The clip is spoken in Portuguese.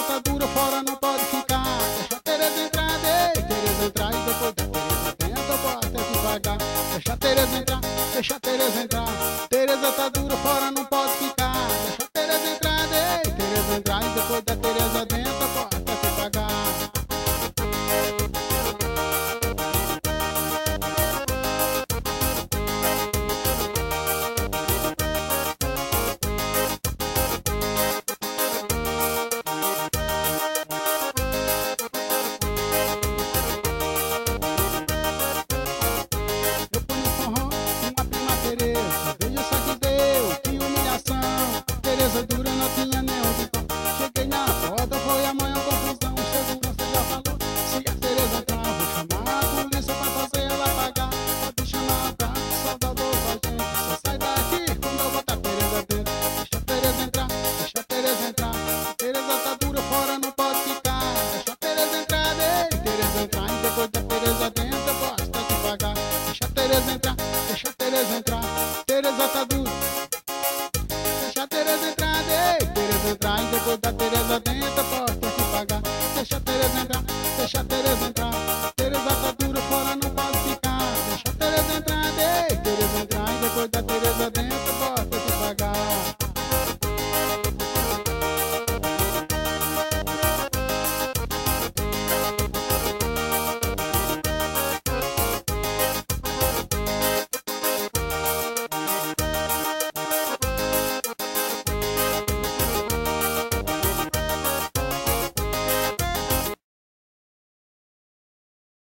tá dura, fora não pode ficar. Deixa a Tereza entrar, Tereza entrar, e depois da Tereza dentro, bota devagar. Deixa a Tereza entrar, deixa a Tereza entrar. Tereza tá dura, fora não pode ficar. Deixa a Tereza entrar, e depois da Tereza dentro, bota